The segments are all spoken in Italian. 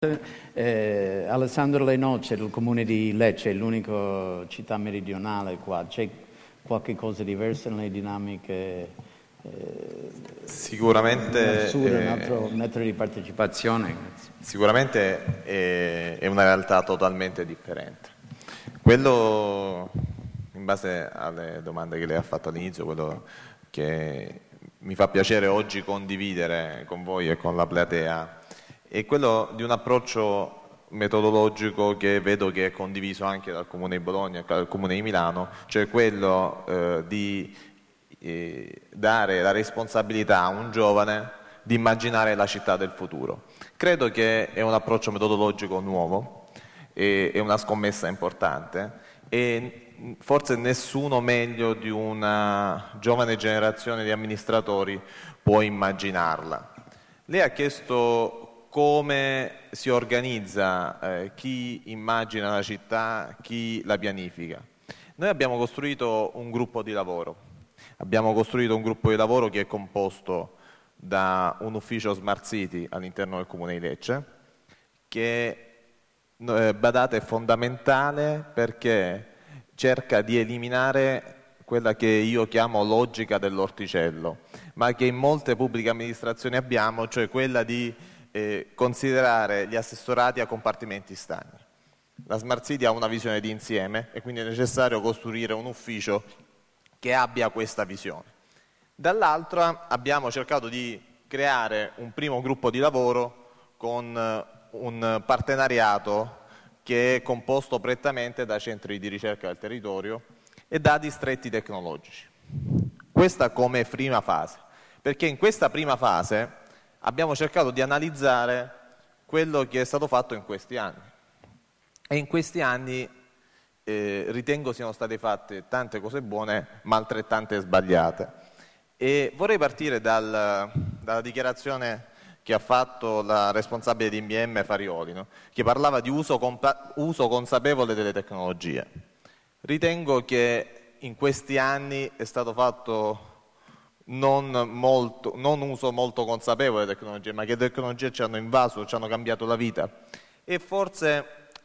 Alessandro Lenoce, del comune di Lecce, è l'unica città meridionale qua. C'è qualche cosa diversa nelle dinamiche? Sicuramente un altro metodo di partecipazione? Sicuramente è una realtà totalmente differente. Quello, in base alle domande che lei ha fatto all'inizio, quello che mi fa piacere oggi condividere con voi e con la platea è quello di un approccio metodologico che vedo che è condiviso anche dal Comune di Bologna e dal Comune di Milano, cioè quello di dare la responsabilità a un giovane di immaginare la città del futuro. Credo che è un approccio metodologico nuovo, è una scommessa importante e forse nessuno meglio di una giovane generazione di amministratori può immaginarla. Lei ha chiesto come si organizza chi immagina la città, chi la pianifica. Noi abbiamo costruito un gruppo di lavoro. Abbiamo costruito un gruppo di lavoro che è composto da un ufficio Smart City all'interno del Comune di Lecce, che badate è fondamentale perché cerca di eliminare quella che io chiamo logica dell'orticello, ma che in molte pubbliche amministrazioni abbiamo, cioè quella di considerare gli assessorati a compartimenti stagni. La Smart City ha una visione di insieme e quindi è necessario costruire un ufficio che abbia questa visione. Dall'altra abbiamo cercato di creare un primo gruppo di lavoro con un partenariato che è composto prettamente da centri di ricerca del territorio e da distretti tecnologici. Questa come prima fase, perché in questa prima fase abbiamo cercato di analizzare quello che è stato fatto in questi anni. E in questi anni ritengo siano state fatte tante cose buone, ma altrettante sbagliate. E vorrei partire dalla dichiarazione che ha fatto la responsabile di IBM Farioli, no? Che parlava di uso consapevole delle tecnologie. Ritengo che in questi anni è stato fatto non uso molto consapevole delle tecnologie, ma che le tecnologie ci hanno invaso, ci hanno cambiato la vita e forse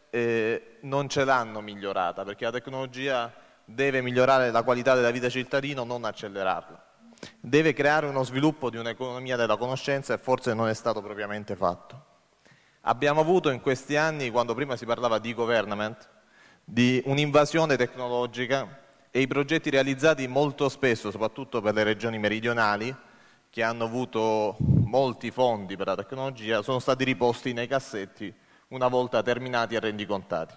non ce l'hanno migliorata, perché la tecnologia deve migliorare la qualità della vita cittadino, non accelerarla. Deve creare uno sviluppo di un'economia della conoscenza e forse non è stato propriamente fatto. Abbiamo avuto in questi anni, quando prima si parlava di government, di un'invasione tecnologica e i progetti realizzati molto spesso, soprattutto per le regioni meridionali, che hanno avuto molti fondi per la tecnologia, sono stati riposti nei cassetti una volta terminati e rendicontati.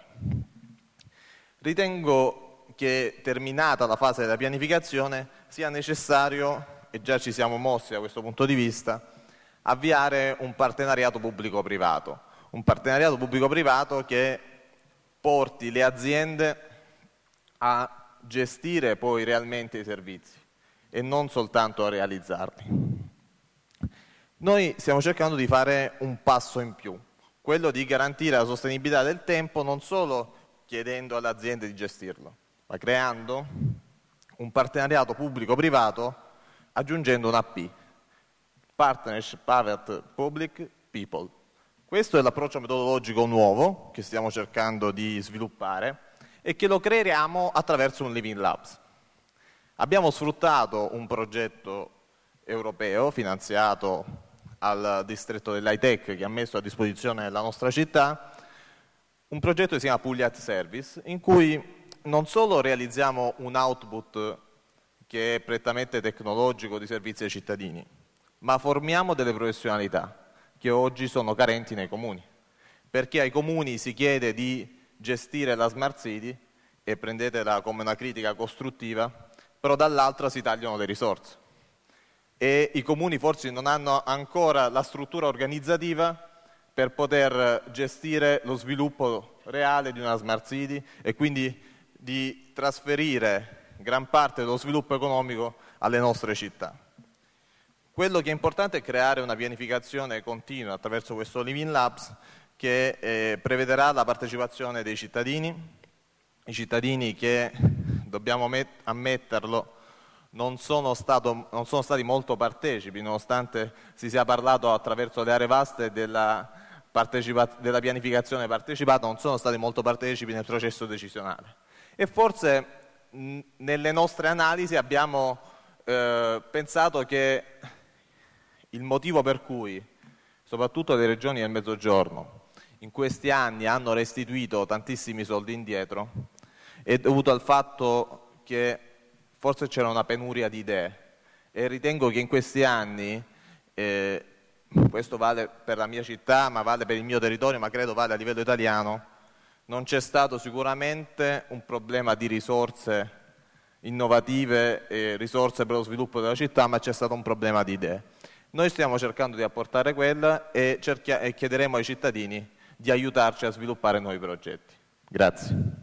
Ritengo che terminata la fase della pianificazione sia necessario, e già ci siamo mossi da questo punto di vista, avviare un partenariato pubblico-privato. Un partenariato pubblico-privato che porti le aziende a gestire poi realmente i servizi e non soltanto a realizzarli. Noi stiamo cercando di fare un passo in più, quello di garantire la sostenibilità del tempo non solo chiedendo alle aziende di gestirlo, ma creando un partenariato pubblico-privato aggiungendo una P, Partnership Private Public People. Questo è l'approccio metodologico nuovo che stiamo cercando di sviluppare e che lo creeremo attraverso un Living Labs. Abbiamo sfruttato un progetto europeo finanziato al distretto dell'High Tech che ha messo a disposizione la nostra città, un progetto che si chiama Puglia Service, in cui non solo realizziamo un output che è prettamente tecnologico di servizi ai cittadini, ma formiamo delle professionalità che oggi sono carenti nei comuni, perché ai comuni si chiede di gestire la Smart City e prendetela come una critica costruttiva, però dall'altra si tagliano le risorse e i comuni forse non hanno ancora la struttura organizzativa per poter gestire lo sviluppo reale di una Smart City e quindi di trasferire gran parte dello sviluppo economico alle nostre città. Quello che è importante è creare una pianificazione continua attraverso questo Living Labs che prevederà la partecipazione dei cittadini, i cittadini che, dobbiamo ammetterlo, non sono stati molto partecipi, nonostante si sia parlato attraverso le aree vaste della della pianificazione partecipata non sono stati molto partecipi nel processo decisionale. E forse nelle nostre analisi abbiamo pensato che il motivo per cui soprattutto le regioni del Mezzogiorno in questi anni hanno restituito tantissimi soldi indietro è dovuto al fatto che forse c'era una penuria di idee, e ritengo che in questi anni, questo vale per la mia città, ma vale per il mio territorio, ma credo vale a livello italiano, non c'è stato sicuramente un problema di risorse innovative e risorse per lo sviluppo della città, ma c'è stato un problema di idee. Noi stiamo cercando di apportare quella e chiederemo ai cittadini di aiutarci a sviluppare nuovi progetti. Grazie.